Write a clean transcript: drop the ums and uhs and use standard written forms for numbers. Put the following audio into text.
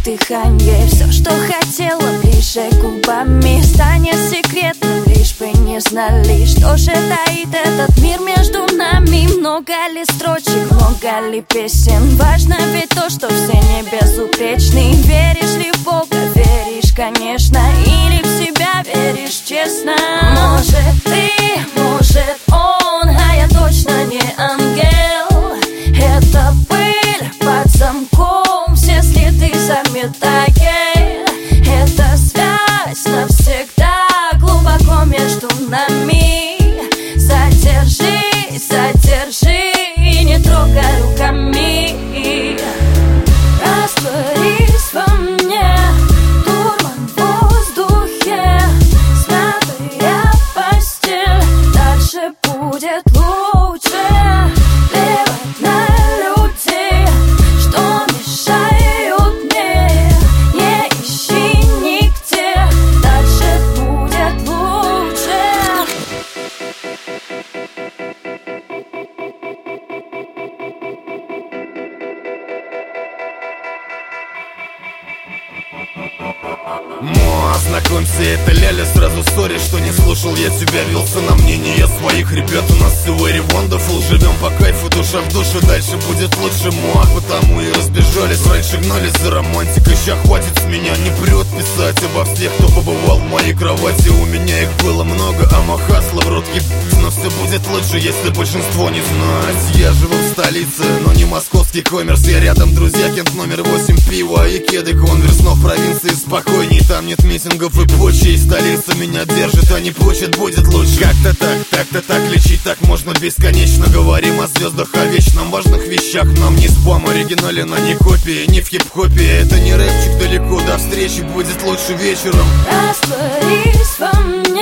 дыхание. Все, что хотела, ближе губами станет секретом. Лишь бы не знали, что же таит этот мир между нами. Много ли строчек, много ли песен? Важно ведь то, что все не безупречны. Веришь ли в Бога? Веришь, конечно. Или в себя веришь честно? Может ты, может он, а я точно не ангел. Это пыль под замком, все следы заметает. Это связь навсегда глубоко между нами. Задержи, задержи и не трогай руками. Растворись во мне, дурман в воздухе. Смятая постель, дальше будет лучше. Плевать на людей, что мешают мне. Не ищи нигде, дальше будет лучше. Знакомься, это Ляля, сразу сори, что не слушал я тебя. Велся на мнение своих ребят, у нас сегодня wonderful. Живем по кайфу, душа в душу, дальше будет лучше. Потому и разбежались, раньше гнались за романтикой. Ща хватит с меня, не прет писать обо всех, кто побывал в моей кровати. У меня их было много, а махасла в рот ебать. Но все будет лучше, если большинство не знает. Я живу в столице, но не московский коммерс. Я рядом, друзья, Кент номер 8, пиво и кеды конверс. Но в провинции спокойней, там нет митингов и почей. Столица меня держит, а не почет, будет лучше. Как-то так, лечить так можно бесконечно. Говорим о звездах, о вечном, важных вещах. Нам не спам, оригинален, а не копии. Не в хип-хопе, это не рэпчик, далеко до встречи. Будет лучше вечером. Растворись во мне.